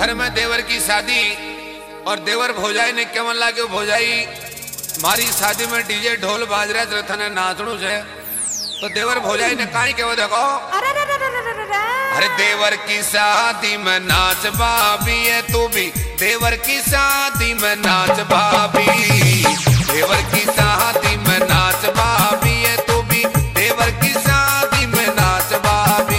घर में देवर की शादी और देवर भौजाई ने केवन लागे भौजाई मारी शादी में डीजे ढोल बाज रहा है थने नाचणू है तो देवर भौजाई ने काई केव देखो अरे देवर की शादी में नाच भाभी है तू भी देवर की शादी में नाच भाभी देवर की शादी में नाच भाभी है तू भी देवर की शादी में नाच भाभी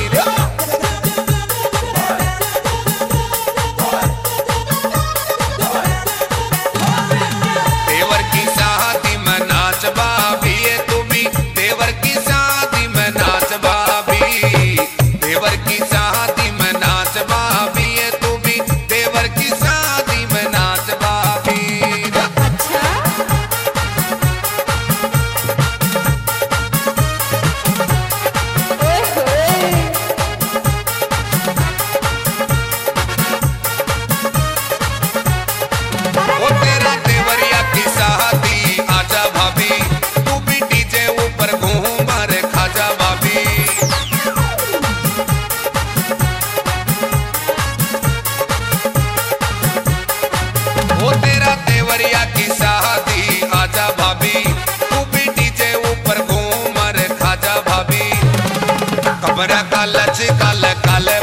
देवर की शादी में नाच भाभी है तू भी देवर की शादी में नाच भाभी देवर की शादी में नाच भाभी है तू भी देवर की शादी में नाच भाभी वो तेरा देवरिया की शादी आजा भाभी तू भी डीजे ऊपर घूम रे खाजा भाभी वो तेरा देवरिया की शादी आजा भाभी तू भी डीजे ऊपर घूम रे खाजा भाभी कमरा का लच काले काले